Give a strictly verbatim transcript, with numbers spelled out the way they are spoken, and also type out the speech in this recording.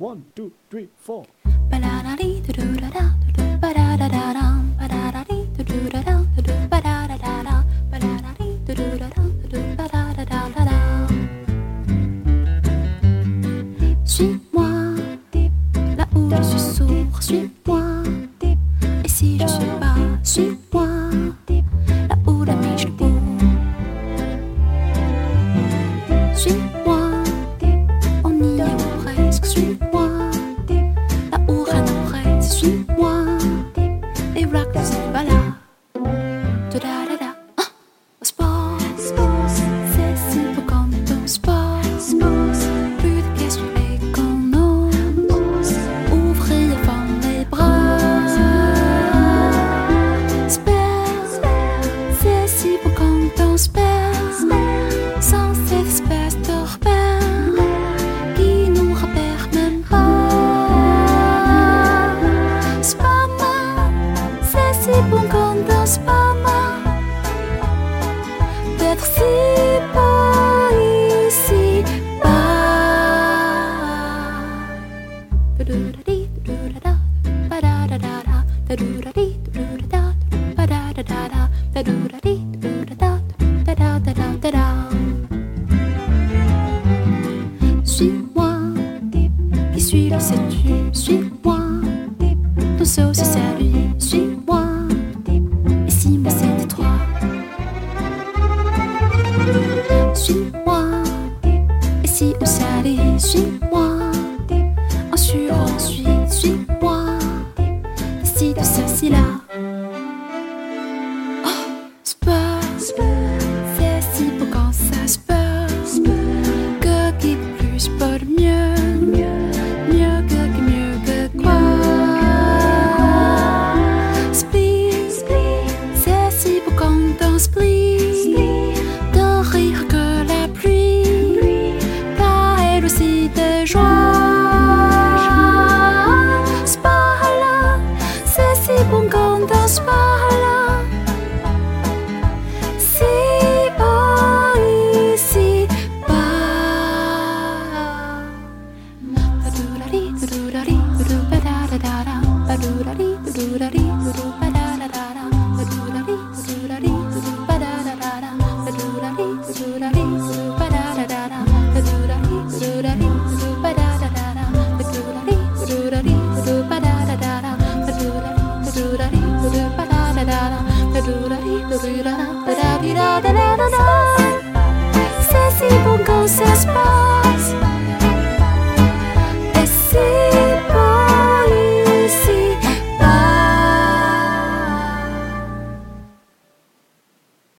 One, two, three, four. Suis-moi, là où je suis sourd, suis-moi. Et si je suis pas, suis-moi, là où la nuit je cours. Suis-moi, on y est ou presque, suis-moi, là où rien ne presse, suis-moi, les rocks ne sont pas là. Da-da-da-da, ah, au sport, c'est si beau quand on sport, plus de questions et qu'on ose, ouvrir et fendre les bras. Spare, c'est si beau quand on spare, sans cette espèce de repère qui nous repère même pas. Spama, c'est si bon quand on spama, d'être si beau ici bas. Suis-moi, qui suis le sais-tu, suis-moi, ton saut c'est salut, suis-moi, et si moi c'était toi. Suis-moi, et si on s'allait,